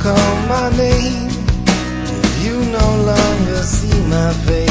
call my name? Do you no longer see my face?